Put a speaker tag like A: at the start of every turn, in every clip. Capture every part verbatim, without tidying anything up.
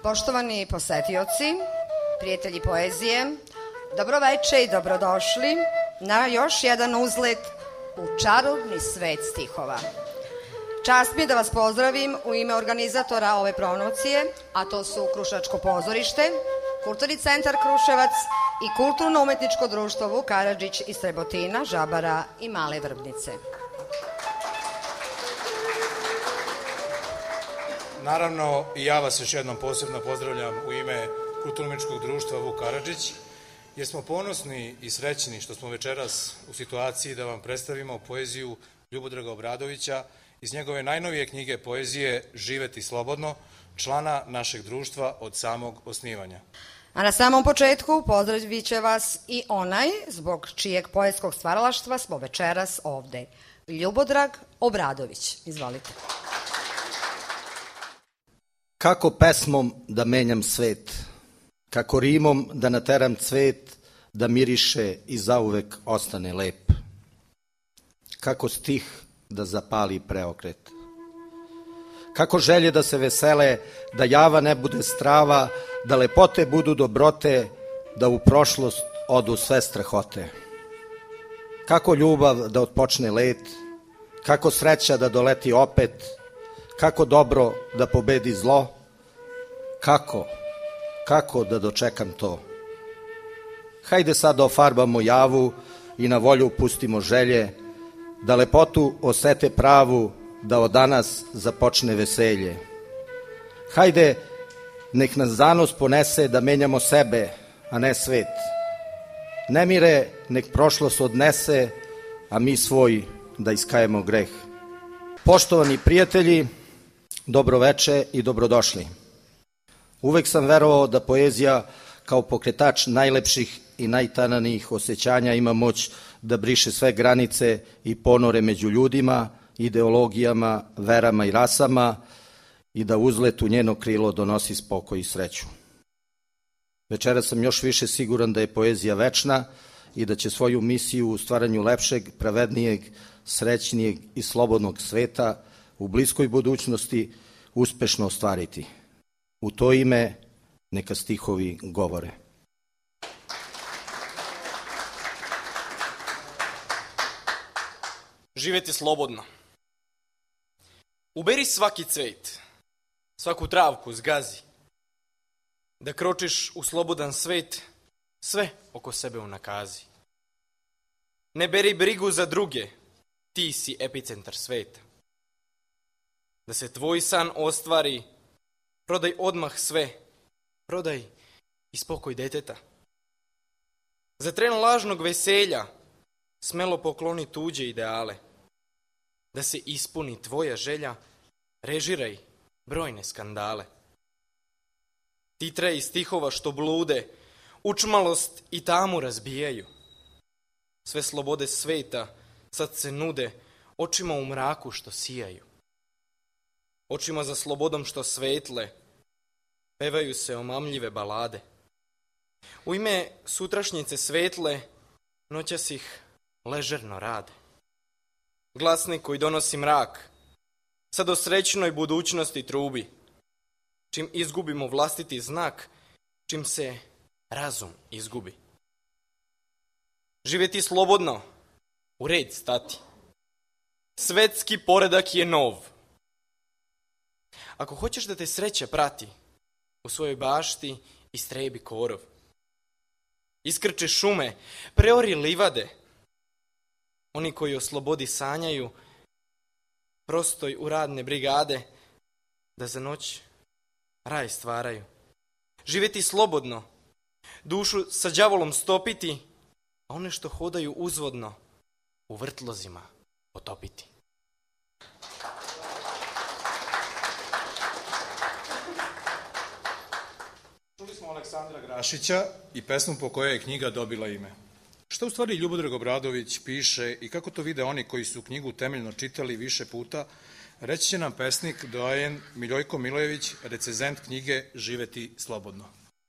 A: Poštovani posetioci, prijatelji poezije, dobroveče i dobrodošli na još jedan uzlet u čarobni svet stihova. Čast mi je da vas pozdravim u ime organizatora ove promocije, a to su Kruševačko pozorište, Kulturni centar Kruševac i Kulturno-umetničko društvo Vuk Karadžić iz Srebotina, Žabara i Male Vrbnice.
B: Naravno, i ja vas još jednom posebno pozdravljam u ime Kulturno-umetničkog društva Vuk Karadžić, jer smo ponosni i srećni što smo večeras u situaciji da vam predstavimo poeziju Ljubodraga Obradovića iz njegove najnovije knjige poezije Živeti slobodno, člana našeg društva od samog osnivanja.
A: A na samom početku pozdravit će vas i onaj zbog čijeg poetskog stvaralaštva smo večeras ovde. Ljubodrag Obradović. Izvolite.
C: Kako pesmom da menjam svet, kako rimom da nateram cvet, da miriše i zauvek ostane lep. Kako stih da zapali preokret. Kako želje da se vesele, da java ne bude strava, da lepote budu dobrote, da u prošlost odu sve strahote. Kako ljubav da otpočne let, kako sreća da doleti opet, kako dobro da pobedi zlo, kako, kako da dočekam to. Hajde sad da ofarbamo javu i na volju pustimo želje, da lepotu osete pravu, da od danas započne veselje. Hajde, nek nas zanos ponese da menjamo sebe, a ne svet. Nemire nek prošlost odnese, a mi svoj da iskajemo greh. Poštovani prijatelji, dobroveče i dobrodošli. Uvek sam verovao da poezija kao pokretač najlepših i najtananijih osjećanja ima moć da briše sve granice i ponore među ljudima, ideologijama, verama i rasama i da uzlet u njeno krilo donosi spokoj i sreću. Večera sam još više siguran da je poezija večna i da će svoju misiju u stvaranju lepšeg, pravednijeg, srećnijeg i slobodnog sveta u bliskoj budućnosti uspešno ostvariti. U to ime neka stihovi govore.
D: Živeti slobodno. Uberi svaki cvet, svaku travku zgazi. Da kročiš u slobodan svet, sve oko sebe unakazi. Ne beri brigu za druge, ti si epicentar sveta. Da se tvoj san ostvari, prodaj odmah sve, prodaj i spokoj deteta. Za tren lažnog veselja, smelo pokloni tuđe ideale. Da se ispuni tvoja želja, režiraj brojne skandale. Titre i stihova što blude, učmalost i tamu razbijaju. Sve slobode sveta sad se nude očima u mraku što sijaju. Očima za slobodom što svetle, pevaju se omamljive balade. U ime sutrašnjice svetle, noćas ih ležerno rade. Glasnik koji donosi mrak, sad o srećnoj budućnosti trubi. Čim izgubimo vlastiti znak, čim se razum izgubi. Živjeti slobodno, u red stati. Svetski poredak je nov. Ako hoćeš da te sreća prati, u svojoj bašti istrebi korov. Iskrče šume, preori livade. Oni koji o slobodi sanjaju, prostoj u radne brigade, da za noć raj stvaraju. Živjeti slobodno, dušu sa đavolom stopiti, a one što hodaju uzvodno, u vrtlozima potopiti.
B: Čuli smo Aleksandra Grašića i pesmu po kojoj je knjiga dobila ime. Šta u stvari Ljubodrag Obradović piše i kako to vide oni koji su knjigu temeljno čitali više puta, reći će nam pesnik doajen Miljojko Milojević, recenzent knjige Živeti slobodno.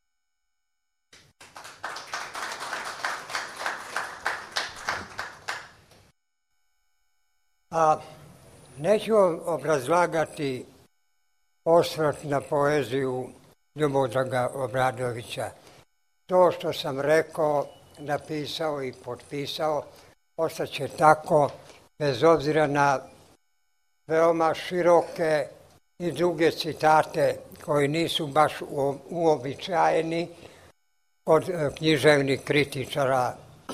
E: A neću obrazlagati osvrt na poeziju Ljubodraga Obradovića. To što sam rekao, napisao i potpisao, ostaće tako, bez obzira na veoma široke i druge citate koji nisu baš uobičajeni kod književnih kritičara.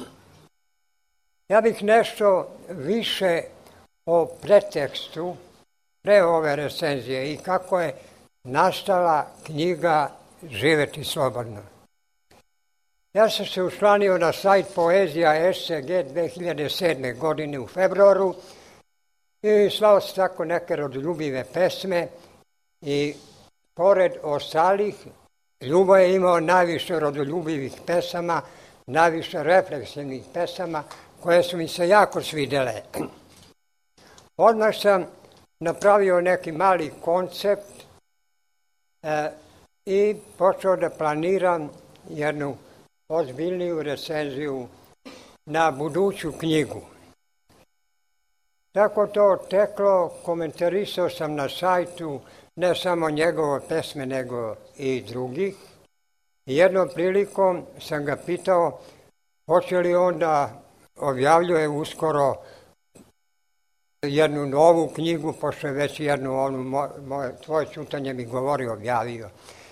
E: Ja bih nešto više o pretekstu pre ove recenzije i kako je nastala knjiga Živeti slobodno. Ja sam se učlanio na sajt Poezija S C G dve hiljade sedme. godine u februaru i slao se tako neke rodoljubive pesme i pored ostalih, Ljubo je imao najviše rodoljubivih pesama, najviše refleksivnih pesama koje su mi se jako svidele. Odmah sam napravio neki mali koncept e, i počeo da planiram jednu ozbiljniju recenziju na buduću knjigu. Tako to teklo, komentarisao sam na sajtu ne samo njegove pesme, nego i drugih. Jednom prilikom sam ga pitao hoće li on da objavljuje uskoro jednu novu knjigu, pošto je već jednu onu moje, tvoje čutanje mi govori objavio.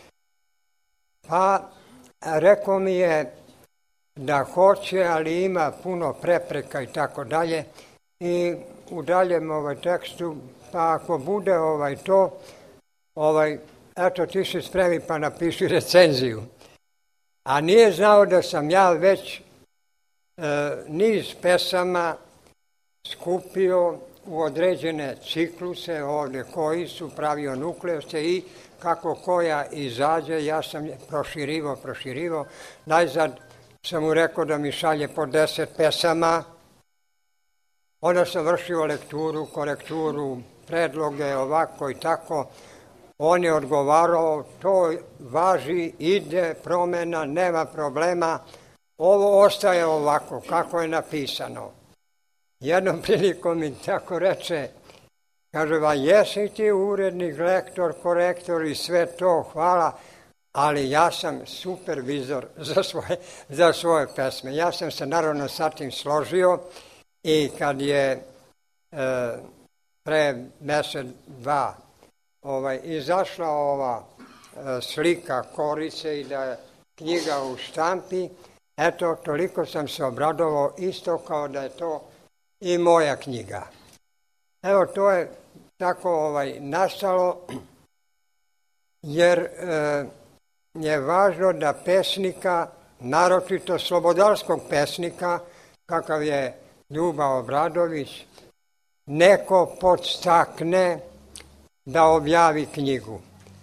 E: Pa rekao mi je da hoće, ali ima puno prepreka i tako dalje. I u daljem ovaj tekstu, pa ako bude ovaj to, ovaj, eto ti se spremi pa napiši recenziju. A nije znao da sam ja već e, niz pesama skupio u određene cikluse ovdje koji su pravio nukleose i kako koja izađe, ja sam proširivo, proširivo. Najzad sam mu rekao da mi šalje po deset pesama. Onda sam vršio lekturu, korekturu, predloge, ovako i tako. On je odgovarao, to važi, ide, promjena, nema problema. Ovo ostaje ovako, kako je napisano. Jednom prilikom mi tako reče, kaže, va jesi ti urednik, lektor, korektor i sve to, hvala, ali ja sam supervizor za svoje, za svoje pesme. Ja sam se naravno sa tim složio i kad je e, pre mjesec, dva, ovaj, izašla ova e, slika Korice i da je knjiga u štampi, eto, toliko sam se obradovao isto kao da je to i moja knjiga. Evo, to je tako ovaj, nastalo, jer e, je važno da pesnika, naročito slobodarskog pesnika, kakav je Ljuba Obradović, neko podstakne da objavi knjigu.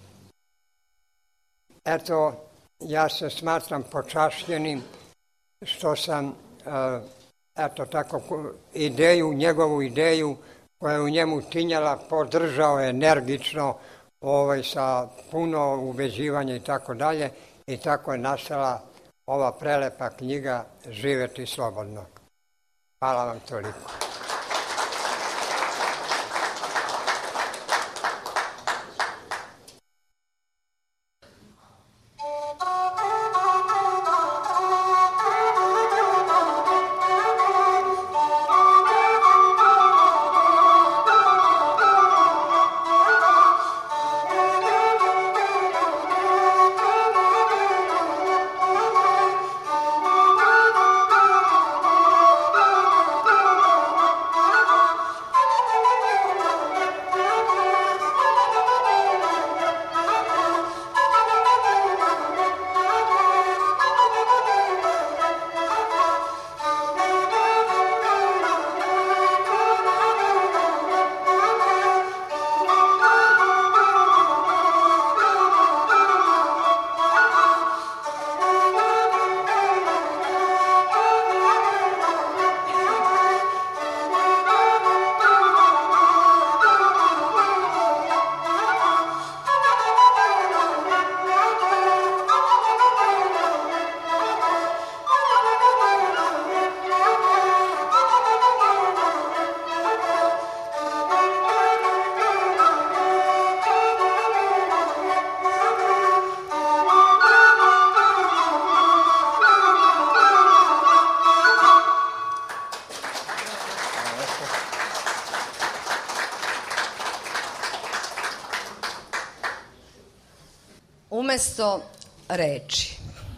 E: Eto, ja se smatram počašćenim što sam, e, eto tako, ideju, njegovu ideju koja je u njemu tinjala, podržao energično, ovaj, sa puno ubeđivanja i tako dalje, i tako je nastala ova prelepa knjiga Živeti slobodno. Hvala vam toliko.
A: Umesto reči.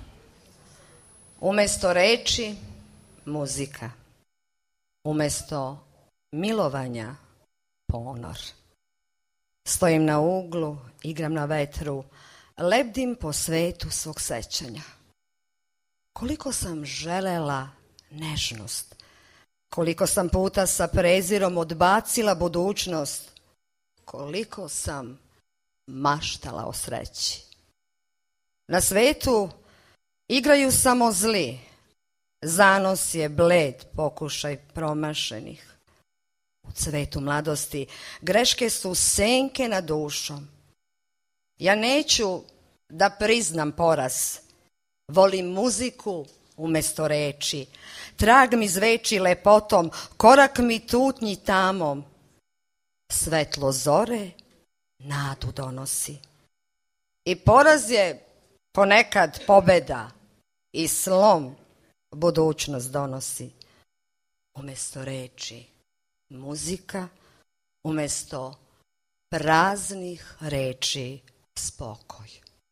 A: Umesto reči, muzika. Umesto milovanja, ponor. Stojim na uglu, igram na vetru, lebdim po svetu svog sećanja. Koliko sam želela nežnost, koliko sam puta sa prezirom odbacila budućnost, koliko sam maštala o sreći. Na svetu igraju samo zli, zanos je bled, pokušaj promašenih. U cvetu mladosti greške su senke nad dušom. Ja neću da priznam poraz, volim muziku umesto reči. Trag mi zveči lepotom, korak mi tutnji tamom. Svetlo zore nadu donosi. I poraz je ponekad pobeda i slom budućnost donosi. Umesto reči muzika, umesto praznih reči spokoj.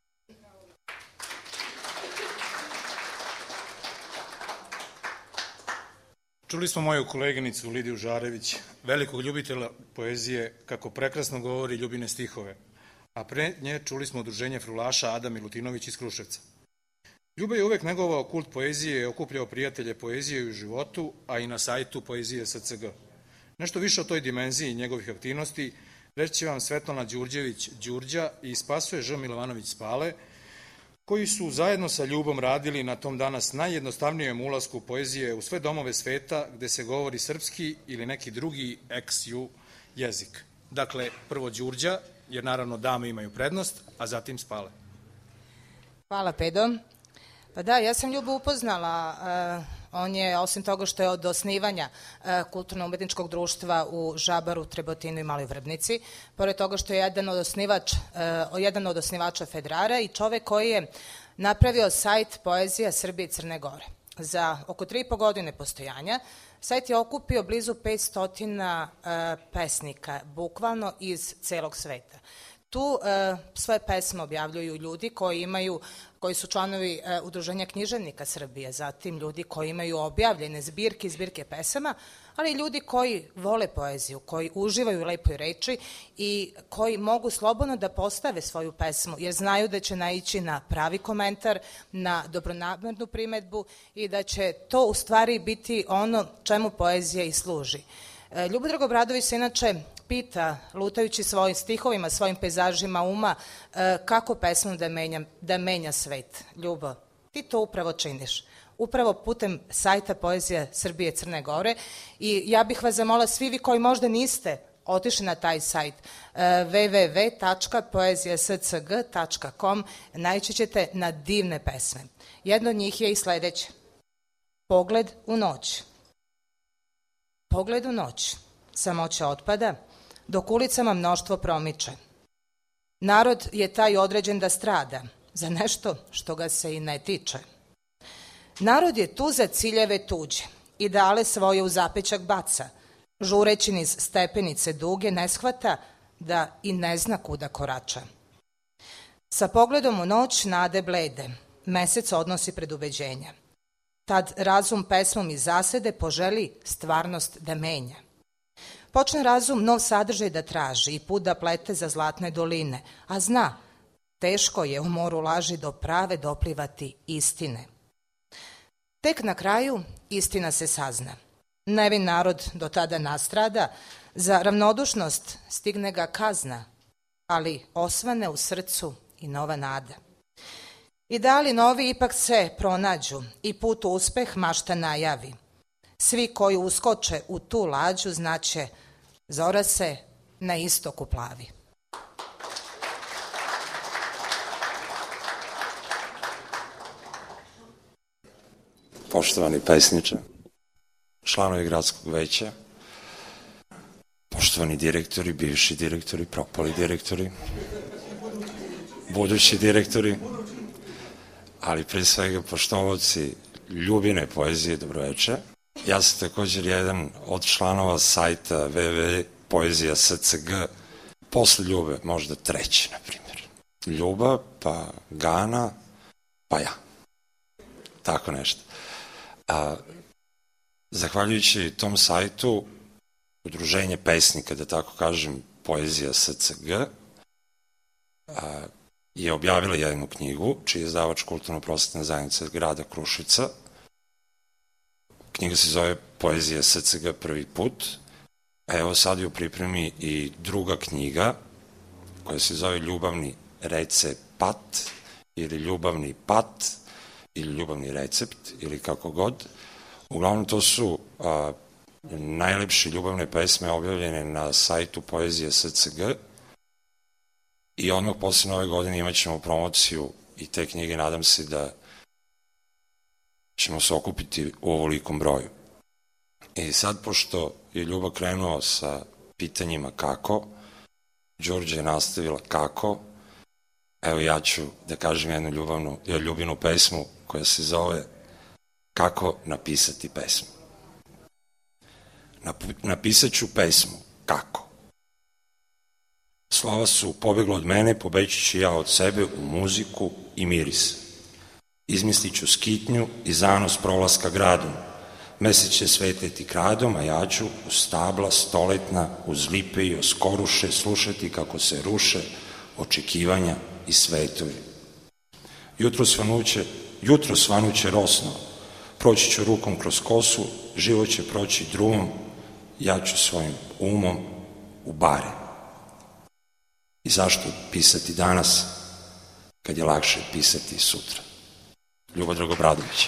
B: Čuli smo moju koleginicu Lidiju Žarević, velikog ljubitelja poezije, kako prekrasno govori Ljubine stihove, a pre nje čuli smo udruženje frulaša Ada Milutinović iz Kruševca. Ljube je uvek negovao kult poezije i okupljao prijatelje poezije u životu, a i na sajtu Poezije S C G. Nešto više o toj dimenziji njegovih aktivnosti reći će vam Svetlana Đurđević Đurđa i Spasoje Ž. Milovanović Spale, koji su zajedno sa Ljubom radili na tom danas najjednostavnijem ulasku poezije u sve domove sveta gde se govori srpski ili neki drugi ex-ju jezik. Dakle, prvo Đurđa, jer naravno dame imaju prednost, a zatim Spale.
F: Hvala, Pedo. Pa da, ja sam Ljubu upoznala. On je, osim toga što je od osnivanja kulturno-umetničkog društva u Žabaru, Trebotinu i Maloj Vrbnici, pored toga što je jedan od, osnivač, jedan od osnivača Fedrara i čovek koji je napravio sajt Poezija Srbije i Crne Gore. Za oko tri i po godine postojanja sajt je okupio blizu petsto pesnika, bukvalno iz celog sveta. Tu e, svoje pesme objavljuju ljudi koji imaju, koji su članovi e, Udruženja književnika Srbije, zatim ljudi koji imaju objavljene zbirke i zbirke pesama, ali i ljudi koji vole poeziju, koji uživaju u lepoj reči i koji mogu slobodno da postave svoju pesmu, jer znaju da će naići na pravi komentar, na dobronamernu primetbu i da će to u stvari biti ono čemu poezija i služi. E, Ljubodrag Obradović se inače pita, lutajući svojim stihovima, svojim pejzažima uma, kako pesmom da menja, da menja svet. Ljubo, ti to upravo činiš. Upravo putem sajta Poezija Srbije i Crne Gore i ja bih vas zamola, svi vi koji možda niste otišli na taj sajt w w w tačka poezija s c g tačka com, naići ćete na divne pesme. Jedna od njih je i sledeća. Pogled u noć. Pogled u noć. Samoća otpada, dok ulicama mnoštvo promiče. Narod je taj određen da strada za nešto što ga se i ne tiče. Narod je tu za ciljeve tuđe, ideale svoje u zapećak baca, žureći niz stepenice duge ne shvata da i ne zna kuda korača. Sa pogledom u noć nade blede, mesec odnosi pred ubeđenja. Tad razum pesmom iz zasede poželi stvarnost da menja. Počne razum nov sadržaj da traži i put da plete za zlatne doline, a zna, teško je u moru laži do prave doplivati istine. Tek na kraju istina se sazna. Nevin narod do tada nastrada, za ravnodušnost stigne ga kazna, ali osvane u srcu i nova nada. Ideali novi ipak se pronađu i put u uspeh mašta najavi. Svi koji uskoče u tu lađu znaće zora se na istoku plavi.
G: Poštovani pesniče, članovi gradskog veća, poštovani direktori, bivši direktori, propali direktori, budući direktori, ali pre svega poštovaoci Ljubine poezije, dobroveče. Ja sam također jedan od članova sajta w w w tačka poezija s c g, posle Ljube, možda treći, na primjer. Ljubav, pa Gana, pa ja. Tako nešto. A, zahvaljujući tom sajtu, Udruženje pesnika, da tako kažem, Poezija S C G, a, je objavila jednu knjigu, čiji je izdavač Kulturno-prosvetna zajednica grada Kruševca. Knjiga se zove Poezija S C G prvi put, a evo sad je u pripremi i druga knjiga, koja se zove Ljubavni recept, ili Ljubavni pat, ili Ljubavni recept, ili kako god. Uglavnom, to su a, najlepše ljubavne pesme objavljene na sajtu Poezije S C G i odmah posle nove godine imat ćemo promociju i te knjige, nadam se da ćemo se okupiti u ovolikom broju. I sad, pošto je Ljuba krenuo sa pitanjima kako, Đorđe je nastavila kako, evo ja ću da kažem jednu ljubavnu, ljubinu pesmu koja se zove Kako napisati pesmu. Napisat ću pesmu kako. Slova su pobegla od mene, pobeći ću ja od sebe u muziku i miris. Izmislit ću skitnju i zanos prolaska gradom. Mesec će sveteti kradom, a ja ću uz stabla stoletna, uz lipe i oskoruše slušati kako se ruše očekivanja i svetovi. Jutro svanuće, jutro svanuće rosno, proći ću rukom kroz kosu, život će proći drumom, ja ću svojim umom u bare. I zašto pisati danas, kad je lakše pisati sutra? Ljubo Dragobradović.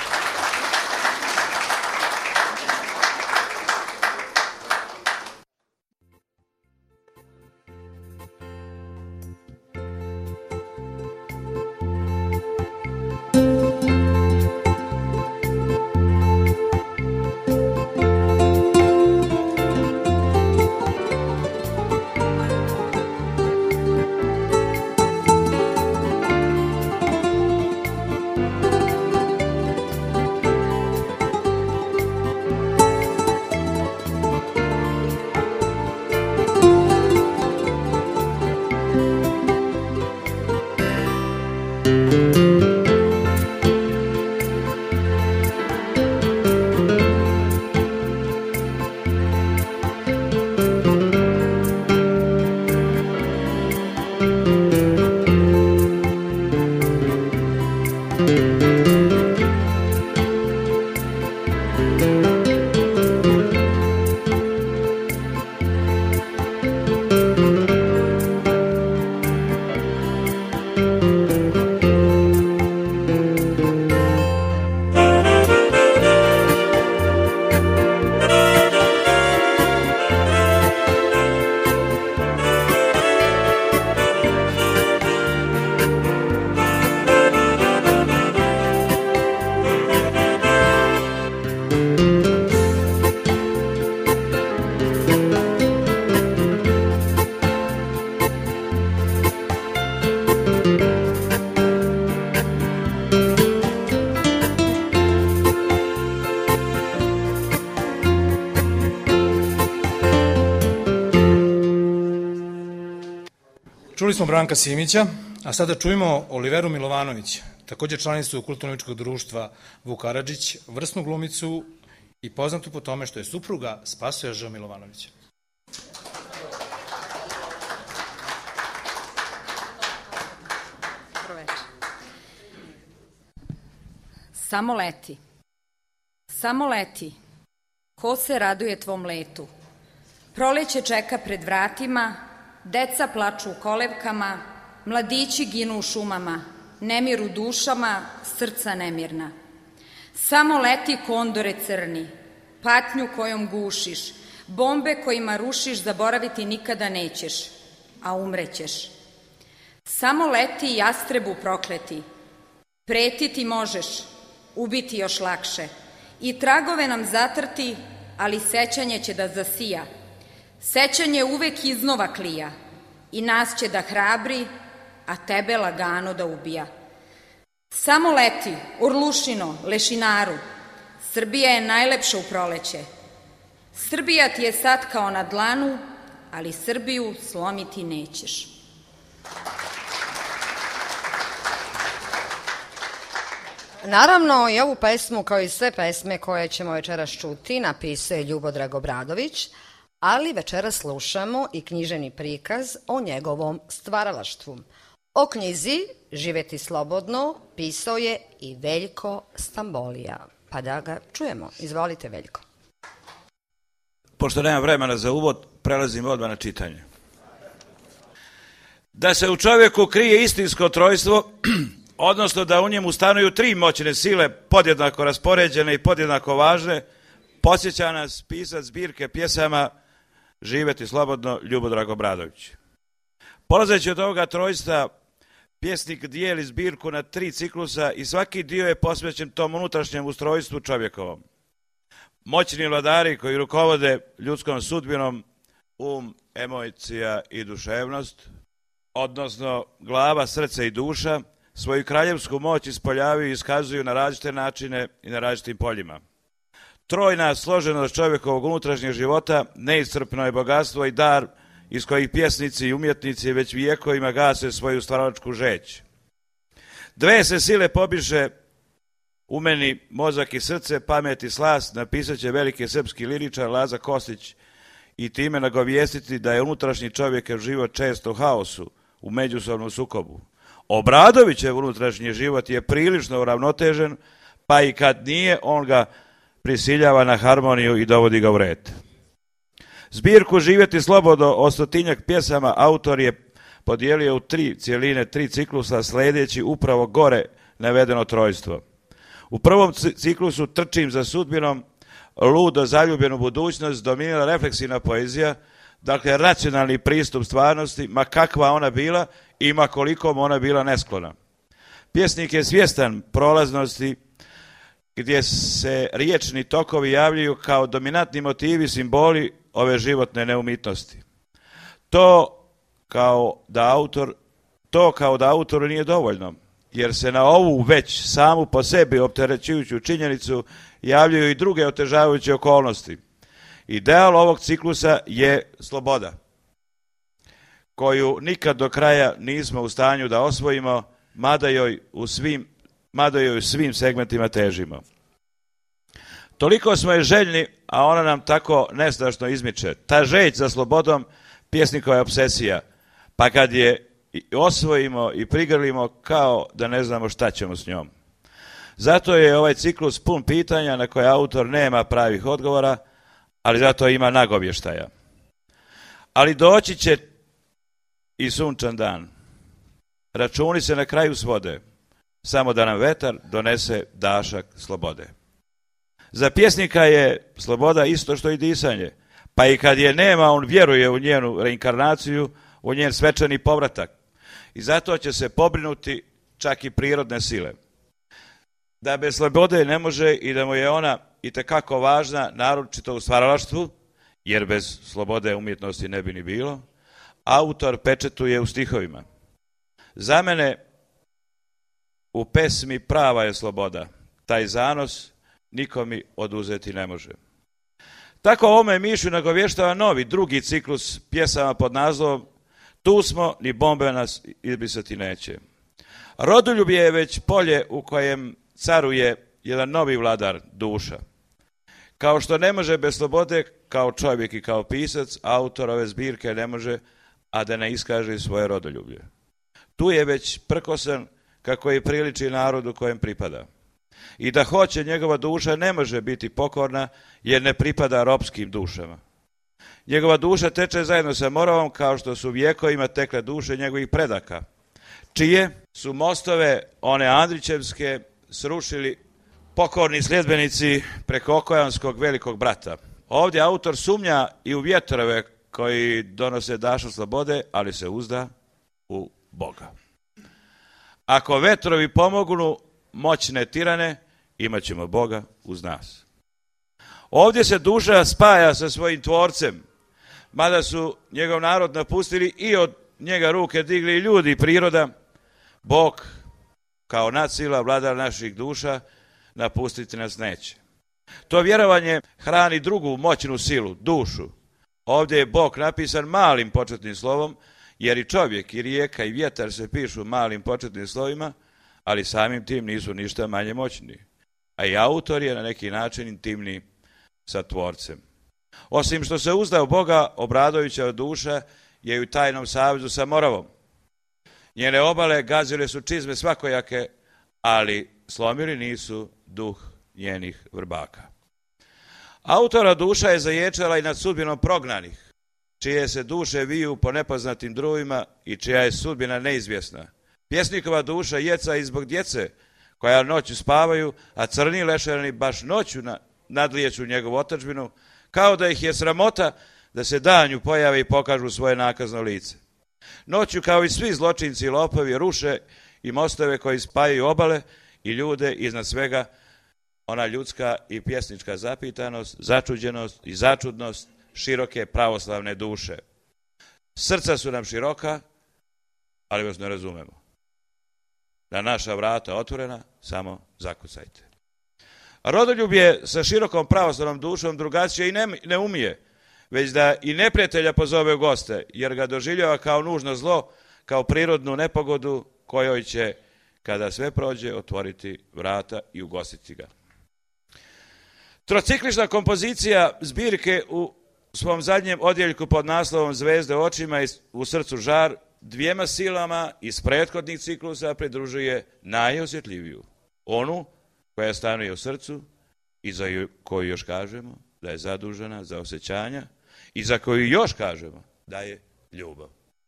B: Čuli smo Branka Simića, a sada čujemo Oliveru Milovanović, također članicu Kulturno-umetničkog društva Vuk Karadžić, vrsnu glumicu i poznatu po tome što je supruga Spasoja Ž. Milovanovića.
H: Dobro večer. Samo leti, samo leti, ko se raduje tvom letu. Proleće čeka pred vratima, deca plaču u kolevkama, mladići ginu u šumama, nemir u dušama, srca nemirna. Samo leti kondore crni, patnju kojom gušiš, bombe kojima rušiš zaboraviti nikada nećeš, a umrećeš. Samo leti jastrebu prokleti, pretiti možeš, ubiti još lakše, i tragove nam zatrti, ali sećanje će da zasija. Sećanje uvek iznova klija i nas će da hrabri, a tebe lagano da ubija. Samo leti, Orlušino, Lešinaru, Srbija je najlepša u proleće. Srbija ti je sad kao na dlanu, ali Srbiju slomiti nećeš.
A: Naravno, i ovu pesmu, kao i sve pesme koje ćemo večeras čuti, napisao je Ljubodrag Obradović, ali večeras slušamo i književni prikaz o njegovom stvaralaštvu. O knjizi Živjeti slobodno pisao je i Veljko Stambolija. Pa da ga čujemo. Izvolite, Veljko.
I: Pošto nema vremena za uvod, prelazim odmah na čitanje. Da se u čovjeku krije istinsko trojstvo, odnosno da u njemu stanuju tri moćne sile, podjednako raspoređene i podjednako važne, podsjeća nas pisac zbirke pjesama Živjeti slobodno Ljubodrag Obradović. Polazeći od ovoga trojstva, pjesnik dijeli zbirku na tri ciklusa i svaki dio je posvećen tom unutrašnjem ustrojstvu čovjekovom. Moćni vladari koji rukovode ljudskom sudbinom, um, emocija i duševnost, odnosno glava, srce i duša, svoju kraljevsku moć ispoljavaju i iskazuju na različite načine i na različitim poljima. Trojna složenost čovjekovog unutrašnjeg života neiscrpno je bogatstvo i dar iz kojih pjesnici i umjetnici već vijekovima gase svoju stvaralačku žeć. Dve se sile pobiše u meni, mozak i srce, pamet i slast, napisat će veliki srpski liričar Laza Kostić i time nagovijestiti da je unutrašnji čovjekov život često u haosu, u međusobnom sukobu. Obradovićev unutrašnji život je prilično uravnotežen, pa i kad nije, on ga prisiljava na harmoniju i dovodi ga u red. Zbirku Živjeti slobodno od stotinjak pjesama autor je podijelio u tri cjeline, tri ciklusa, sljedeći upravo gore navedeno trojstvo. U prvom ciklusu Trčim za sudbinom, ludo zaljubljenu budućnost, dominira refleksivna poezija, dakle racionalni pristup stvarnosti, ma kakva ona bila i ma koliko mu ona bila nesklona. Pjesnik je svjestan prolaznosti gdje se riječni tokovi javljaju kao dominantni motivi, simboli ove životne neumitnosti. To kao da autor, to kao da autoru nije dovoljno, jer se na ovu već samu po sebi opterećujuću činjenicu javljaju i druge otežavajuće okolnosti. Ideal ovog ciklusa je sloboda, koju nikad do kraja nismo u stanju da osvojimo, mada joj u svim, mada joj u svim segmentima težimo. Toliko smo je željni, a ona nam tako nestašno izmiče. Ta žeć za slobodom pjesnikova je obsesija, pa kad je osvojimo i prigrlimo, kao da ne znamo šta ćemo s njom. Zato je ovaj ciklus pun pitanja na koje autor nema pravih odgovora, ali zato ima nagovještaja. Ali doći će i sunčan dan. Računi se na kraju svode, samo da nam vetar donese dašak slobode. Za pjesnika je sloboda isto što i disanje, pa i kad je nema, on vjeruje u njenu reinkarnaciju, u njen svečani povratak. I zato će se pobrinuti čak i prirodne sile. Da bez slobode ne može i da mu je ona itekako važna, naročito u stvaralaštvu, jer bez slobode umjetnosti ne bi ni bilo, autor pečetuje u stihovima. Za mene u pesmi prava je sloboda, taj zanos niko mi oduzeti ne može. Tako ovome mišu nagovještava novi, drugi ciklus pjesama pod naslovom Tu smo, ni bombe nas izbrisati neće. Rodoljublje je već polje u kojem caruje jedan novi vladar, duša. Kao što ne može bez slobode, kao čovjek i kao pisac, autor ove zbirke ne može, a da ne iskaže svoje rodoljublje. Tu je već prkosan kako je priliči narodu kojem pripada. I da hoće, njegova duša ne može biti pokorna jer ne pripada ropskim dušama. Njegova duša teče zajedno sa moravom kao što su vijekovima tekle duše njegovih predaka, čije su mostove, one Andrićevske, srušili pokorni sljedbenici preko okojanskog velikog brata. Ovdje autor sumnja i u vjetrove koji donose dašu slobode, ali se uzda u Boga. Ako vetrovi pomognu moćne tirane, imat ćemo Boga uz nas. Ovdje se duša spaja sa svojim tvorcem, mada su njegov narod napustili i od njega ruke digli ljudi i priroda, Bog kao nadsila, vladar naših duša, napustiti nas neće. To vjerovanje hrani drugu moćnu silu, dušu. Ovdje je Bog napisan malim početnim slovom, jer i čovjek, i rijeka, i vjetar se pišu malim početnim slovima, ali samim tim nisu ništa manje moćni. A i autor je na neki način intimni sa tvorcem. Osim što se uzda u Boga, Obradovićeva duša je u tajnom savezu sa Moravom. Njene obale gazile su čizme svakojake, ali slomili nisu duh njenih vrbaka. Autora duša je zaječala i nad sudbinom prognanih, čije se duše viju po nepoznatim druvima i čija je sudbina neizvjesna. Pjesnikova duša jeca i zbog djece, koja noću spavaju, a crni lešerani baš noću na, nadlijeću njegovu otadžbinu, kao da ih je sramota da se danju pojave i pokažu svoje nakazno lice. Noću, kao i svi zločinci i lopovi, ruše i mostove koji spajaju obale i ljude, iznad svega ona ljudska i pjesnička zapitanost, začuđenost i začudnost široke pravoslavne duše. Srca su nam široka, ali vas ne razumemo. Na naša vrata otvorena, samo zakucajte. Rodoljub je sa širokom pravoslavnom dušom drugačije i ne, ne umije, već da i neprijatelja pozove u goste, jer ga doživljava kao nužno zlo, kao prirodnu nepogodu kojoj će, kada sve prođe, otvoriti vrata i ugostiti ga. Trociklična kompozicija zbirke u svom zadnjem odjeljku pod naslovom Zvezde u očima i u srcu žar dvijema silama iz prethodnih ciklusa pridružuje najosjetljiviju, onu koja stanuje u srcu i za koju još kažemo da je zadužena za osjećanja i za koju još kažemo da je ljubav.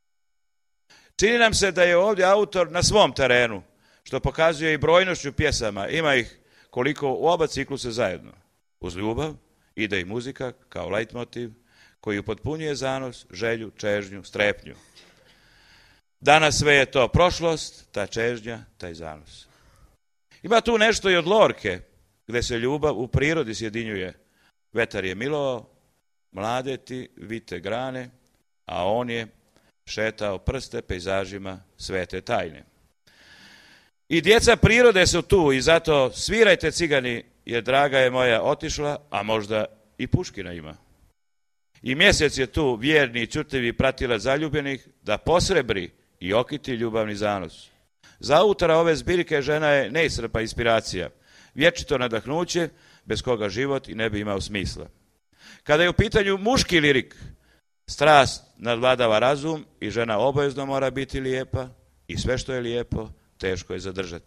I: Čini nam se da je ovdje autor na svom terenu, što pokazuje i brojnošću pjesama, ima ih koliko u oba ciklusa zajedno. Uz ljubav ide i muzika kao leitmotiv koji upotpunjuje zanos, želju, čežnju, strepnju. Danas sve je to prošlost, ta čežnja, taj zanos. Ima tu nešto i od Lorke, gdje se ljubav u prirodi sjedinjuje. Vetar je milovao, mladeti, vite grane, a on je šetao prste pejzažima svete tajne. I djeca prirode su tu i zato svirajte cigani, jer draga je moja otišla, a možda i Puškina ima. I mjesec je tu, vjerni i čutljivi pratilac zaljubljenih, da posrebri i okiti ljubavni zanos. Za autora ove zbirke žena je neiscrpna inspiracija, vječito nadahnuće, bez koga život i ne bi imao smisla. Kada je u pitanju muški lirik, strast nadvladava razum i žena obavezno mora biti lijepa i sve što je lijepo teško je zadržati.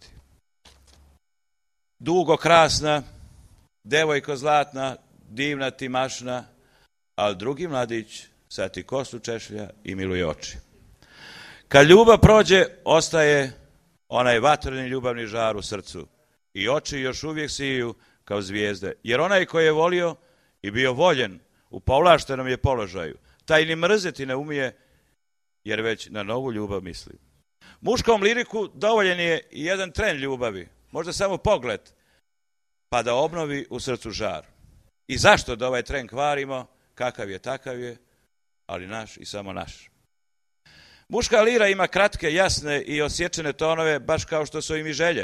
I: Dugo krasna, devojko zlatna, divna ti mašna, ali drugi mladić sad ti kosu češlja i miluje oči. Kad ljubav prođe, ostaje onaj vatreni ljubavni žar u srcu i oči još uvijek siju kao zvijezde, jer onaj koji je volio i bio voljen u povlaštenom je položaju, taj ni mrzeti ne umije, jer već na novu ljubav misli. Muškom liriku dovoljen je i jedan tren ljubavi, možda samo pogled, pa da obnovi u srcu žar. I zašto da ovaj tren kvarimo, kakav je, takav je, ali naš i samo naš. Muška lira ima kratke, jasne i osjećene tonove, baš kao što su im i želje.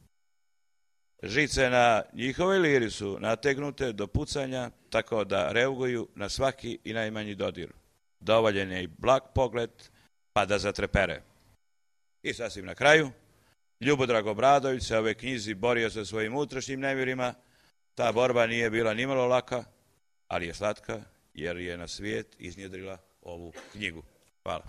I: Žice na njihovoj liri su nategnute do pucanja, tako da reuguju na svaki i najmanji dodir. Dovoljen je i blag pogled, pa da zatrepere. I sasvim na kraju, Ljubodrag Obradović se ove knjizi borio sa svojim unutrašnjim nemirima. Ta borba nije bila nimalo laka, ali je slatka, jer je na svijet iznjedrila ovu knjigu. Hvala.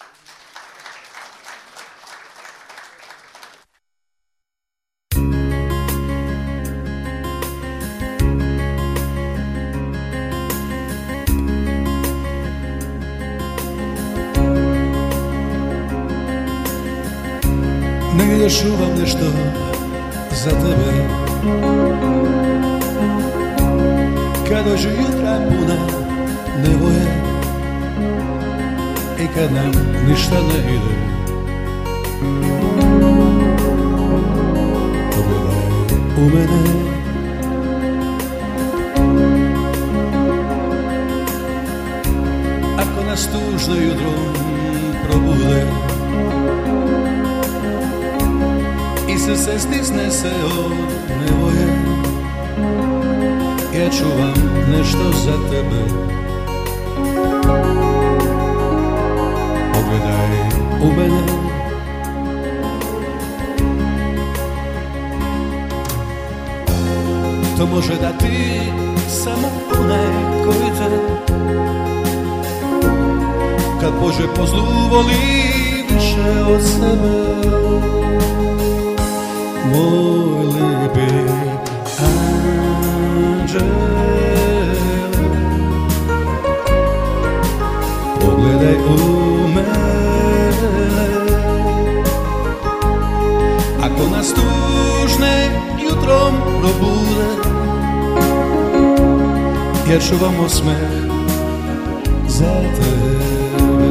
J: Negdje čuvam nešto za tebe, kad dođe jutra puna nevoje i kad nam ništa ne ide. Pogledaj u mene, ako nas tužno jutro probude i srce stisne se od nevoje, ja čuvam nešto za tebe. Pogledaj u mene, To može dati samo onaj koji te kad Bože po zlu voli više od sebe. Moj lijepi anđele, pogledaj u mene. Ako nas tužne jutrom probude, ja čuvam osmeh za tebe.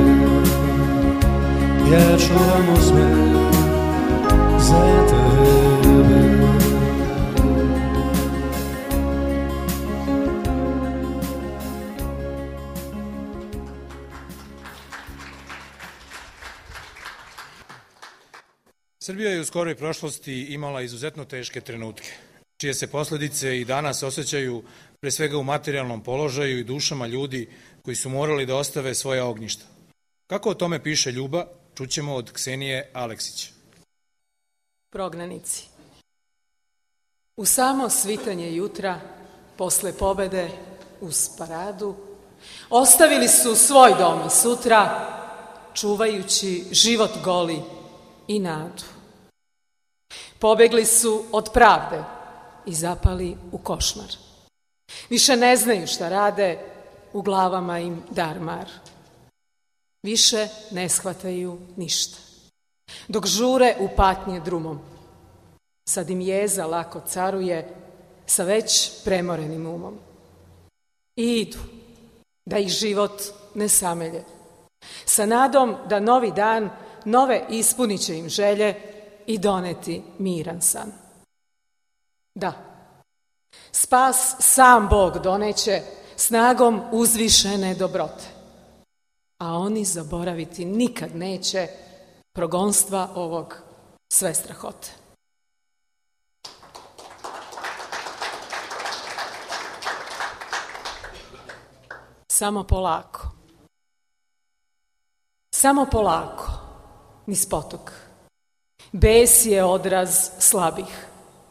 J: Ja čuvam osmeh za tebe.
B: Srbija je u skoroj prošlosti imala izuzetno teške trenutke, čije se posljedice i danas osjećaju pre svega u materijalnom položaju i dušama ljudi koji su morali da ostave svoje ognjišta. Kako o tome piše Ljuba, čućemo od Ksenije Aleksića.
K: Prognanici. U samo svitanje jutra, posle pobede, uz paradu, ostavili su svoj dom i sutra, čuvajući život goli i nadu. Pobegli su od pravde i zapali u košmar. Više ne znaju šta rade, u glavama im darmar. Više ne shvataju ništa. Dok žure u patnje drumom, sad im jeza lako caruje sa već premorenim umom. I idu, da ih život ne samelje, sa nadom da novi dan nove ispunit će im želje i doneti miran san. Da, spas sam Bog doneće snagom uzvišene dobrote, a oni zaboraviti nikad neće progonstva ovog sve strahote. Samo polako, samo polako, niz potok. Bes je odraz slabih.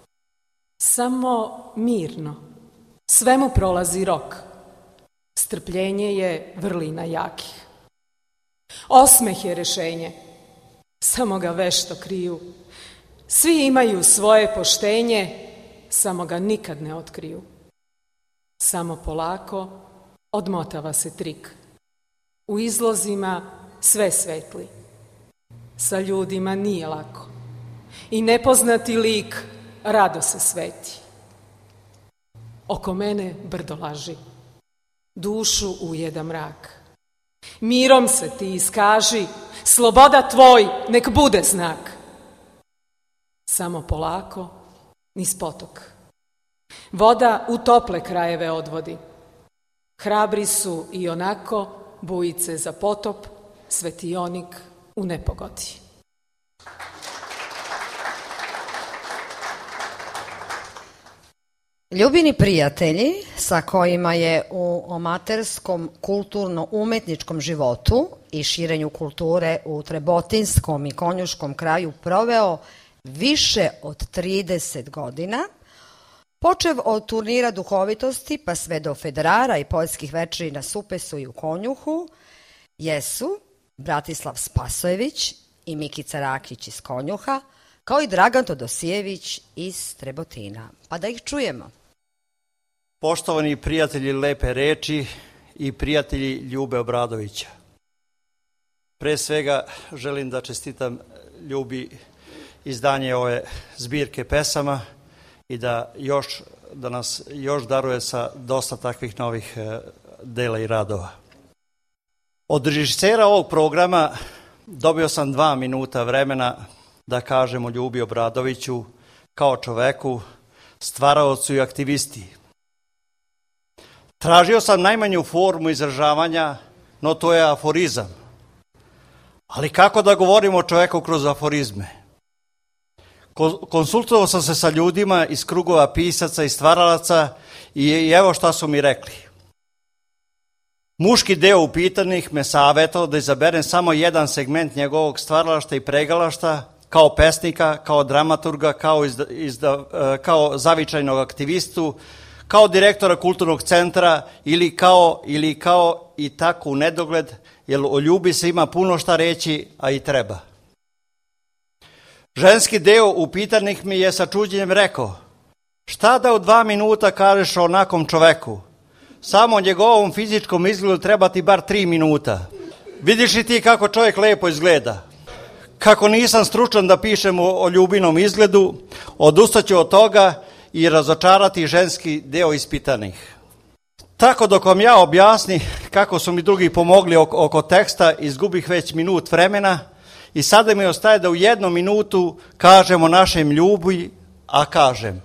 K: Samo mirno, svemu prolazi rok. Strpljenje je vrlina jakih. Osmeh je rešenje, samo ga vešto kriju. Svi imaju svoje poštenje, samo ga nikad ne otkriju. Samo polako odmotava se trik. U izlozima sve svetli. Sa ljudima nije lako. I nepoznati lik rado se sveti. Oko mene brdo laži, dušu ujeda mrak. Mirom se ti iskaži, sloboda tvoj nek bude znak. Samo polako, niz potok. Voda u tople krajeve odvodi. Hrabri su i onako bujice za potop, svetionik u nepogodi.
A: Ljubini prijatelji sa kojima je u amaterskom kulturno-umetničkom životu i širenju kulture u Trebotinskom i Konjuškom kraju proveo više od trideset godina, počev od turnira duhovitosti pa sve do federara i poljskih večeri na Supesu i u Konjuhu, jesu Bratislav Spasojević i Mikica Rakić iz Konjuha, kao i Dragan Todosijević iz Trebotina. Pa da ih čujemo.
L: Poštovani prijatelji lepe reči i prijatelji Ljube Obradovića. Pre svega želim da čestitam Ljubi izdanje ove zbirke pesama i da još da nas još daruje sa dosta takvih novih dela i radova. Od režisera ovog programa dobio sam dva minuta vremena da kažem o Ljubi Obradoviću kao čoveku, stvaraocu i aktivisti. Tražio sam najmanju formu izražavanja, no to je aforizam. Ali kako da govorimo o čoveku kroz aforizme? Konsultovao sam se sa ljudima iz krugova pisaca i stvaralaca i evo šta su mi rekli. Muški deo upitanih me savjetao da izaberem samo jedan segment njegovog stvaralašta i pregalašta kao pesnika, kao dramaturga, kao, izda, izda, kao zavičajnog aktivistu, kao direktora kulturnog centra ili kao, ili kao i tako u nedogled, jer o ljubi se ima puno šta reći, a i treba. Ženski deo upitanih mi je sa čuđenjem rekao: šta da u dva minuta kažeš o onakom čoveku? Samo njegovom fizičkom izgledu treba ti bar tri minuta. Vidiš li ti kako čovjek lepo izgleda? Kako nisam stručan da pišem o, o ljubinom izgledu, odustaću od toga i razočarati ženski deo ispitanih. Tako dok vam ja objasni kako su mi drugi pomogli oko, oko teksta, izgubih već minut vremena i sada mi ostaje da u jednom minutu kažem o našem ljubi, a kažem: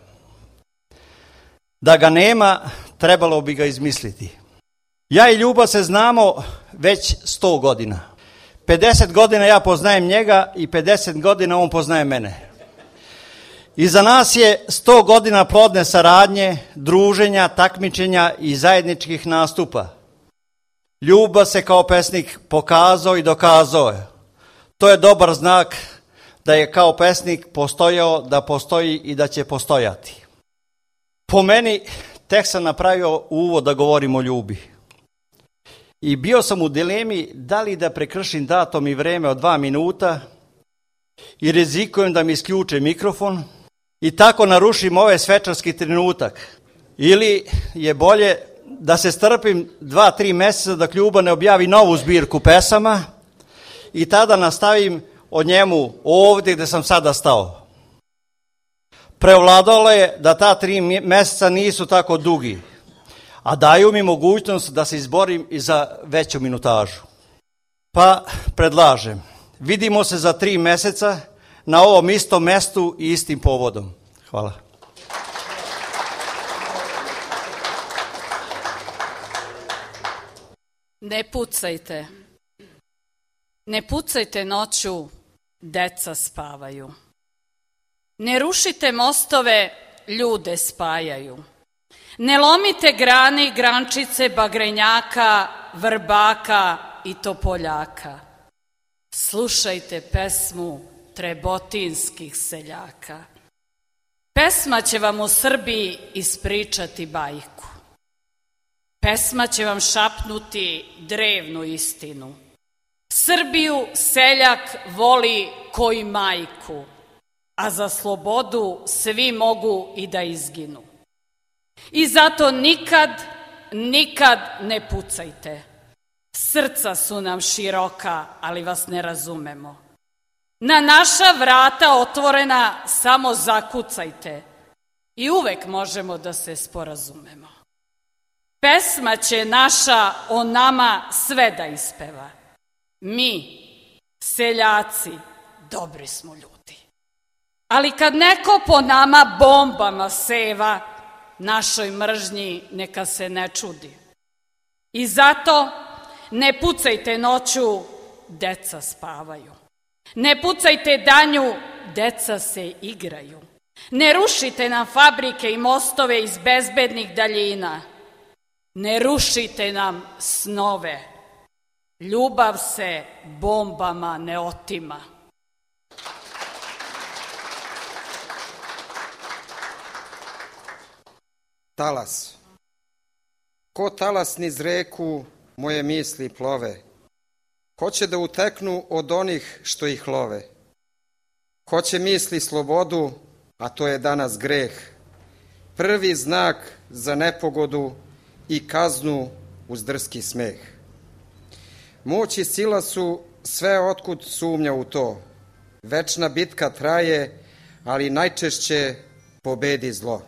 L: da ga nema, trebalo bi ga izmisliti. Ja i Ljuba se znamo već sto godina. pedeset godina ja poznajem njega i pedeset godina on poznaje mene. Iza nas je sto godina plodne saradnje, druženja, takmičenja i zajedničkih nastupa. Ljuba se kao pesnik pokazao i dokazao je. To je dobar znak da je kao pesnik postojao, da postoji i da će postojati. Po meni, tek sam napravio uvod da govorim o ljubi. I bio sam u dilemi da li da prekršim datom i vreme od dva minuta i rizikujem da mi isključe mikrofon i tako narušim ovaj svečarski trenutak. Ili je bolje da se strpim dva, tri meseca dok Ljuba ne objavi novu zbirku pesama i tada nastavim o njemu ovdje gdje sam sada stao. Prevladalo je da ta tri meseca nisu tako dugi, a daju mi mogućnost da se izborim i za veću minutažu. Pa predlažem, vidimo se za tri meseca na ovom istom mestu i istim povodom. Hvala.
M: Ne pucajte. Ne pucajte noću, deca spavaju. Ne rušite mostove, ljude spajaju. Ne lomite grane i grančice bagrenjaka, vrbaka i topoljaka. Slušajte pesmu trebotinskih seljaka. Pesma će vam u Srbiji ispričati bajku. Pesma će vam šapnuti drevnu istinu. Srbiju seljak voli koji majku, a za slobodu svi mogu i da izginu. I zato nikad, nikad ne pucajte. Srca su nam široka, ali vas ne razumemo. Na naša vrata otvorena samo zakucajte i uvek možemo da se sporazumemo. Pesma će naša o nama sve da ispeva. Mi, seljaci, dobri smo ljudi. Ali kad neko po nama bombama seva, našoj mržnji neka se ne čudi. I zato ne pucajte noću, deca spavaju. Ne pucajte danju, deca se igraju. Ne rušite nam fabrike i mostove iz bezbednih daljina. Ne rušite nam snove. Ljubav se bombama ne otima.
N: Talas. Ko talas niz reku moje misli plove. Hoće da uteknu od onih što ih love. Hoće misli slobodu, a to je danas greh. Prvi znak za nepogodu i kaznu uz drski smeh. Moć i sila su sve otkud sumnja u to. Večna bitka traje, ali najčešće pobedi zlo.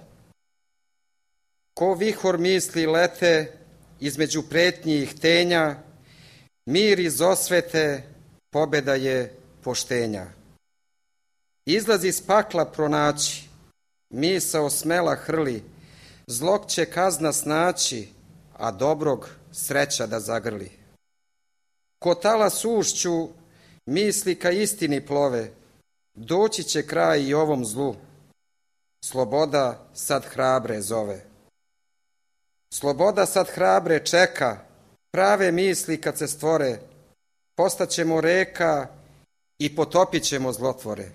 N: Ko vihor misli lete između pretnji i htenja, mir iz osvete, pobeda je poštenja. Izlaz iz pakla pronaći, misao smela hrli, zlog će kazna snaći, a dobrog sreća da zagrli. Ko talas ušću, misli ka istini plove, doći će kraj i ovom zlu. Sloboda sad hrabre zove. Sloboda sad hrabre čeka, prave misli kad se stvore, postaćemo reka i potopit ćemo zlotvore.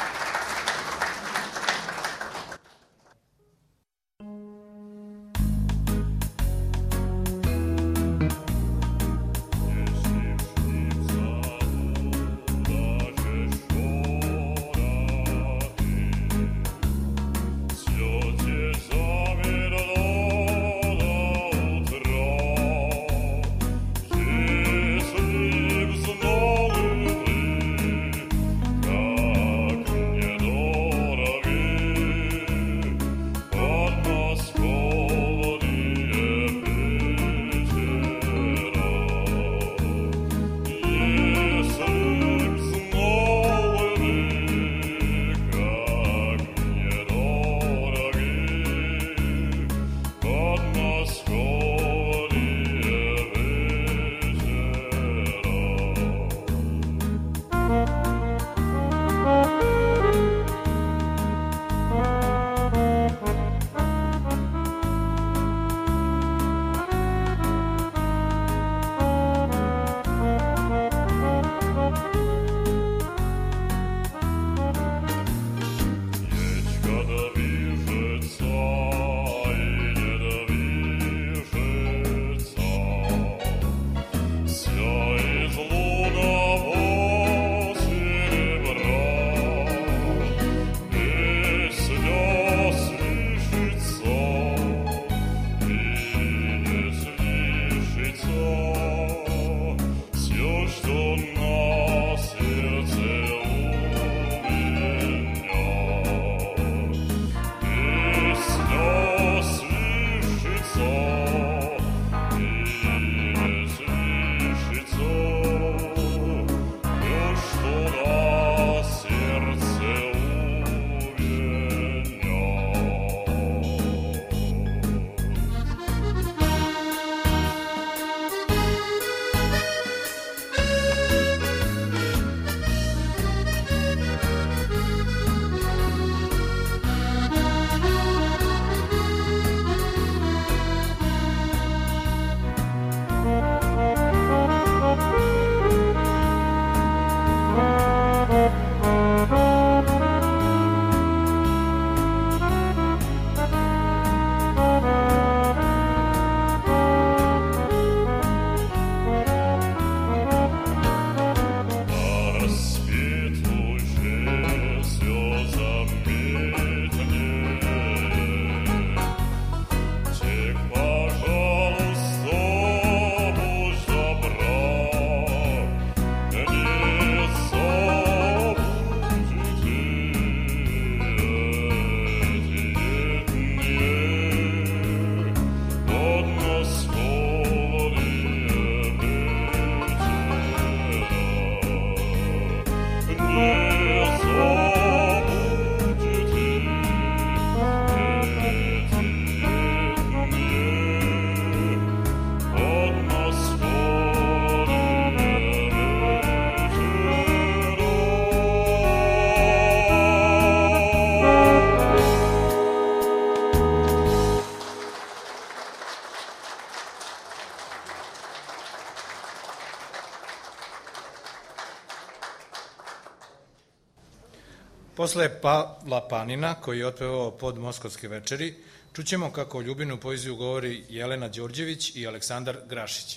B: Posle Pavla Panina, koji je otpevao pod Moskovske večeri, čućemo kako Ljubinu poeziju govori Jelena Đorđević i Aleksandar Grašić.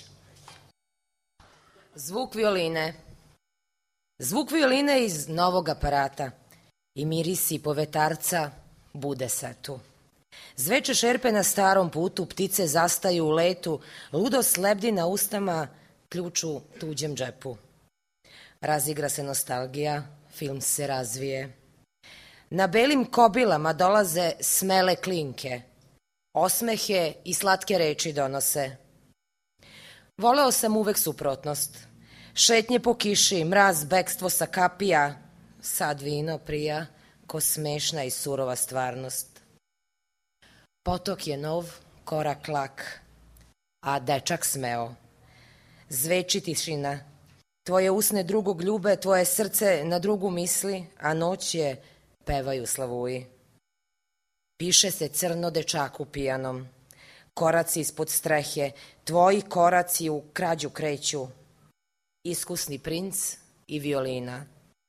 O: Zvuk violine. Zvuk violine iz novog aparata i mirisi povetarca bude se tu. Zveče šerpe na starom putu, ptice zastaju u letu, ludost lebdi na ustama, ključ u tuđem džepu. Razigra se nostalgija, film se razvije. Na belim kobilama dolaze smele klinke, osmehe i slatke reči donose. Voleo sam uvek suprotnost, šetnje po kiši, mraz, bekstvo sa kapija, sad vino prija, ko smešna i surova stvarnost. Potok je nov, korak lak, a dečak smeo. Zveči tišina, tvoje usne drugog ljube, tvoje srce na drugu misli, a noć je pevaju slavuji. Piše se crno dečaku pijanom, koraci ispod strehe, tvoji koraci u krađu kreću, iskusni princ i violina.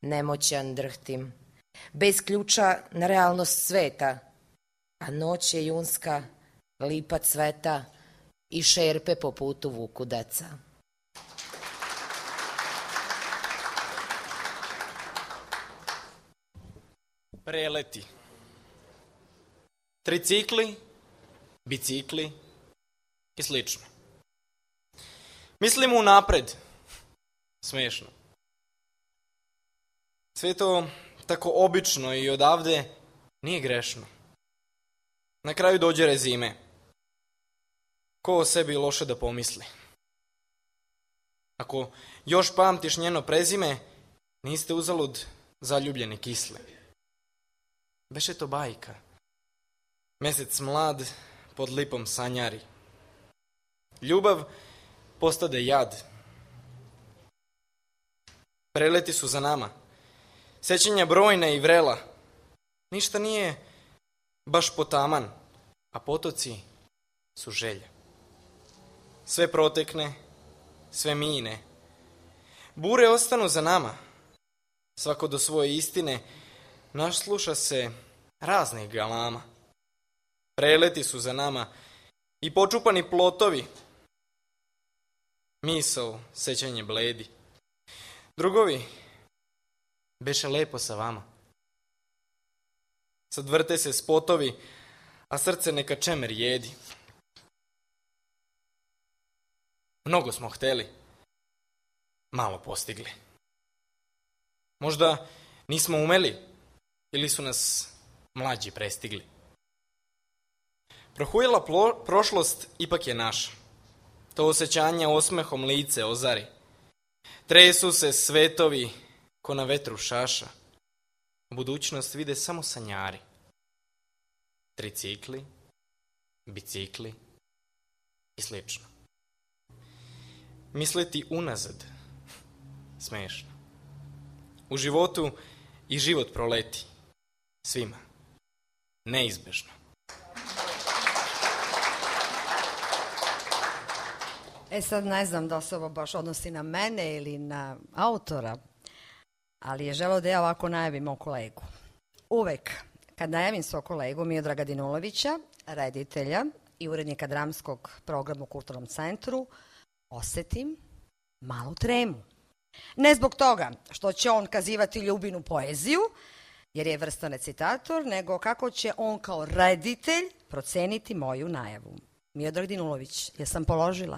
O: nemoćan drhtim, bez ključa na realnost sveta, a noć je junska, lipa cveta i šerpe po putu vuku deca.
D: Preleti. Tricikli, bicikli i slično. Mislimo unapred. Smešno. Sve to tako obično i odavde nije grešno. Na kraju dođe rezime. Ko o sebi loše da pomisli? Ako još pamtiš njeno prezime, niste uzalud zaljubljeni kisle. Beše to bajka. Mesec mlad pod lipom sanjari. Ljubav postade jad. Preleti su za nama. Sećanja brojna i vrela. Ništa nije baš potaman, a potoci su želja. Sve protekne, sve mine. Bure ostanu za nama. Svako do svoje istine nasluša se raznih galama. Preleti su za nama i počupani plotovi. Misao, sećanje bledi. Drugovi, beše lepo sa vama. Sad vrte se spotovi, a srce neka čemer jedi. Mnogo smo hteli, malo postigli. Možda nismo umeli ili su nas mlađi prestigli. Prohujela plo, prošlost ipak je naša. To osjećanje osmehom lice ozari. Tresu se svetovi ko na vetru šaša. Budućnost vide samo sanjari. Tricikli, bicikli i slično. Misliti unazad. Smešno. U životu i život proleti. Svima. Neizbežno.
A: E sad ne znam da se ovo baš odnosi na mene ili na autora, ali je želeo da ja ovako najavim moj kolegu. Uvek kad najavim svog kolegu Miodraga Dinulovića, reditelja i urednika dramskog programa u Kulturnom centru, osetim malu tremu. Ne zbog toga što će on kazivati ljubinu poeziju, jer je vrstan recitator, nego kako će on kao reditelj proceniti moju najavu. Miodrag Dinulović, jesam položila?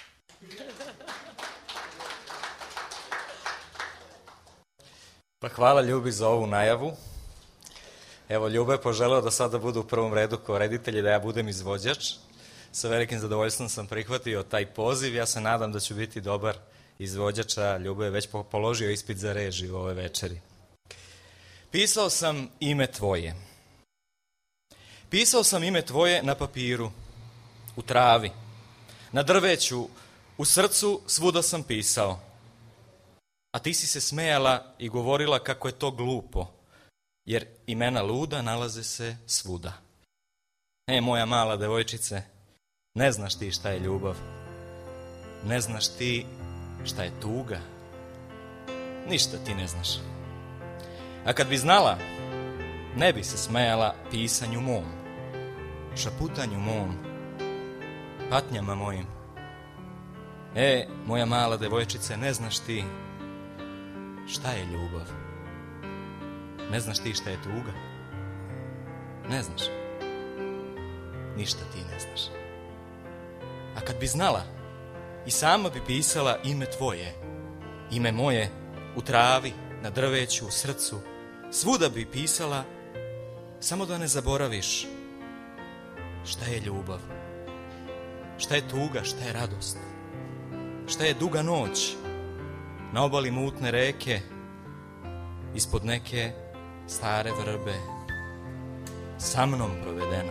P: Pa hvala Ljubi za ovu najavu. Evo, Ljube je poželeo da sada budu u prvom redu kao reditelj i da ja budem izvođač. Sa velikim zadovoljstvom sam prihvatio taj poziv. Ja se nadam da ću biti dobar izvođač, a Ljube je već položio ispit za režiju ove večeri. Pisao sam ime tvoje. Pisao sam ime tvoje na papiru, u travi, na drveću, u srcu svuda sam pisao. A ti si se smejala i govorila kako je to glupo, jer imena luda nalaze se svuda. E, moja mala devojčice, ne znaš ti šta je ljubav. Ne znaš ti šta je tuga. Ništa ti ne znaš. A kad bi znala, ne bi se smejala pisanju mom, šaputanju mom, patnjama mojim. E, moja mala devojčice, ne znaš ti šta je ljubav. Ne znaš ti šta je tuga. Ne znaš. Ništa ti ne znaš. A kad bi znala, i sama bi pisala ime tvoje, ime moje, u travi, na drveću, u srcu, svuda bi pisala, samo da ne zaboraviš šta je ljubav, šta je tuga, šta je radost, šta je duga noć, na obali mutne reke, ispod neke stare vrbe, sa mnom provedena.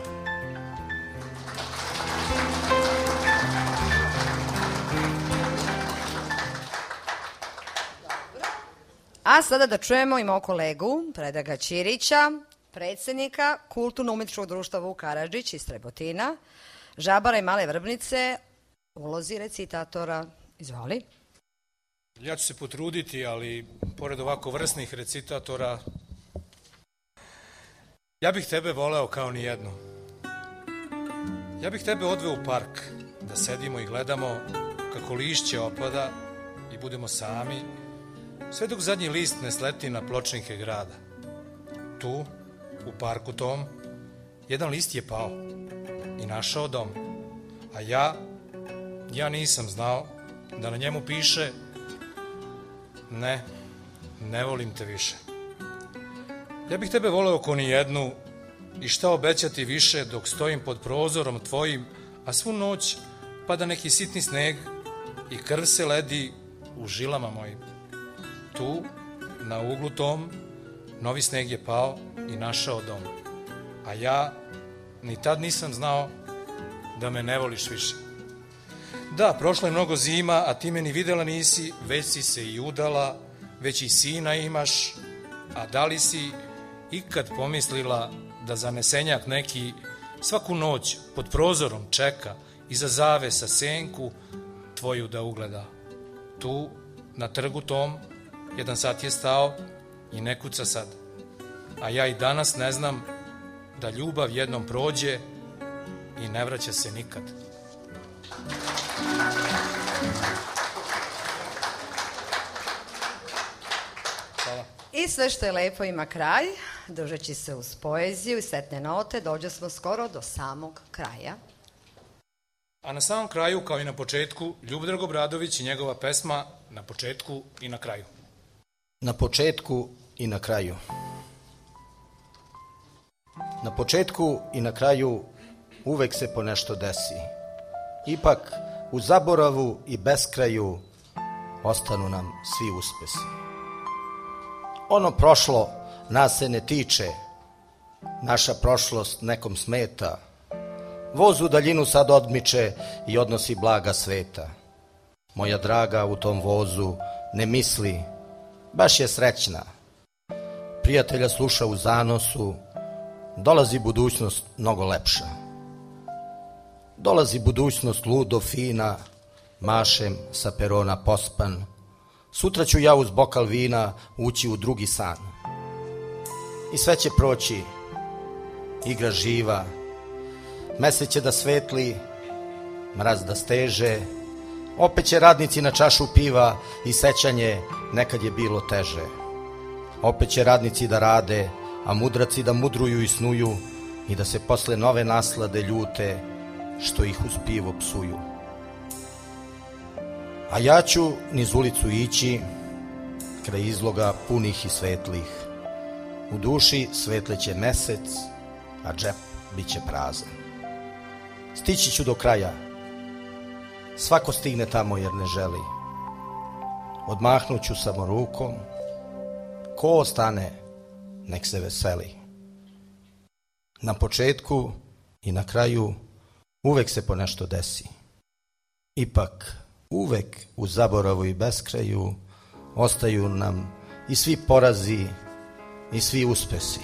A: A sada da čujemo i mog kolegu Predraga Ćirića, predsjednika Kulturno-umetničkog društva Vuk Karadžić iz Trebotina, Žabara i Male Vrbnice, ulozi recitatora. Izvoli.
B: Ja ću se potruditi, ali pored ovako vrsnih recitatora, ja bih tebe voleo kao ni jedno. Ja bih tebe odveo u park, da sedimo i gledamo kako lišće opada i budemo sami, sve dok zadnji list ne sleti na pločnike grada. Tu, u parku tom, jedan list je pao i našao dom, a ja, ja nisam znao da na njemu piše: ne, ne volim te više. Ja bih tebe voleo ko ni jednu i šta obećati više dok stojim pod prozorom tvojim, a svu noć pada neki sitni sneg i krv se ledi u žilama mojim. Tu, na uglu tom, novi sneg je pao i našao dom, a ja ni tad nisam znao da me ne voliš više. Da, prošlo je mnogo zima, a ti me ni videla nisi, već si se i udala, već i sina imaš, a da li si ikad pomislila da zanesenjak neki svaku noć pod prozorom čeka iza zavesa senku tvoju da ugleda? Tu, na trgu tom, jedan sat je stao i ne kuca sad, a ja i danas ne znam da ljubav jednom prođe i ne vraća se nikad. Hvala.
A: I sve što je lepo ima kraj. Družeći se uz poeziju i setne note, dođe smo skoro do samog kraja.
B: A na samom kraju, kao i na početku, Ljubodrag Obradović i njegova pesma Na početku i na kraju.
C: Na početku i na kraju. Na početku i na kraju uvek se po nešto desi. Ipak, u zaboravu i beskraju ostanu nam svi uspesi. Ono prošlo nas se ne tiče, naša prošlost nekom smeta. Voz u daljinu sad odmiče i odnosi blaga sveta. Moja draga u tom vozu ne misli, baš je srećna. Prijatelja sluša u zanosu, dolazi budućnost mnogo lepša. Dolazi budućnost ludo fina, mašem sa perona pospan. Sutra ću ja uz bokal vina ući u drugi san. I sve će proći, igra živa, mesec će da svetli, mraz da steže, opet će radnici na čašu piva i sećanje nekad je bilo teže. Opet će radnici da rade, a mudraci da mudruju i snuju i da se posle nove naslade ljute što ih uz pivo psuju. A ja ću niz ulicu ići, kraj izloga punih i svetlih. U duši svetleće mesec, a džep bit će prazan. Stići ću do kraja, svako stigne tamo jer ne želi. Odmahnuću samo rukom, ko ostane, nek se veseli. Na početku i na kraju uvek se po nešto desi. Ipak, uvek u zaboravu i beskraju ostaju nam i svi porazi i svi uspesi.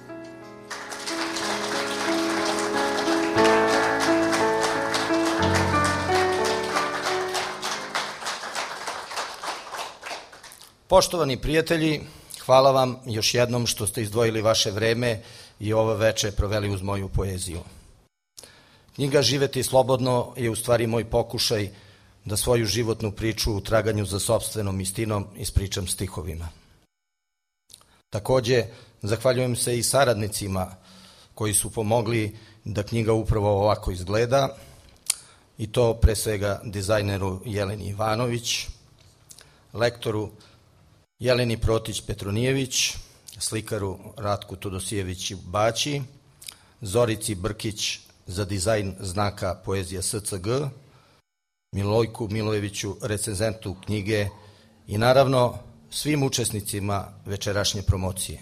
C: Poštovani prijatelji, hvala vam još jednom što ste izdvojili vaše vreme i ovo veče proveli uz moju poeziju. Knjiga Živeti slobodno je u stvari moj pokušaj da svoju životnu priču u traganju za sopstvenom istinom ispričam stihovima. Takođe, zahvaljujem se i saradnicima koji su pomogli da knjiga upravo ovako izgleda, i to pre svega dizajneru Jeleni Ivanović, lektoru Jeleni Protić-Petronijević, slikaru Ratku Todosijević Baći, Zorici Brkić za dizajn znaka Poezija S C G, Milojku Milojeviću, recenzentu knjige i naravno svim učesnicima večerašnje promocije.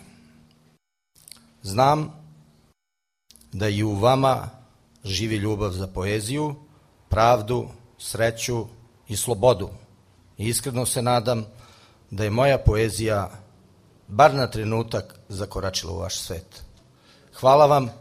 C: Znam da i u vama živi ljubav za poeziju, pravdu, sreću i slobodu. I iskreno se nadam da je moja poezija bar na trenutak zakoračila u vaš svet. Hvala vam.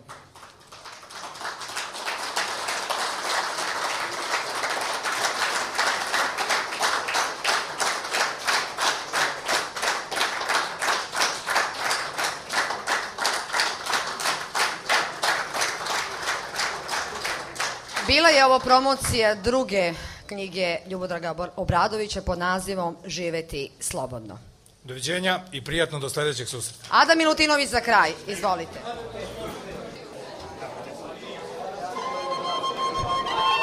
A: Bila je ovo promocija druge knjige Ljubodraga Obradovića pod nazivom Živeti slobodno.
B: Doviđenja i prijatno do sledećeg susreta.
A: Ada Milutinović za kraj, izvolite.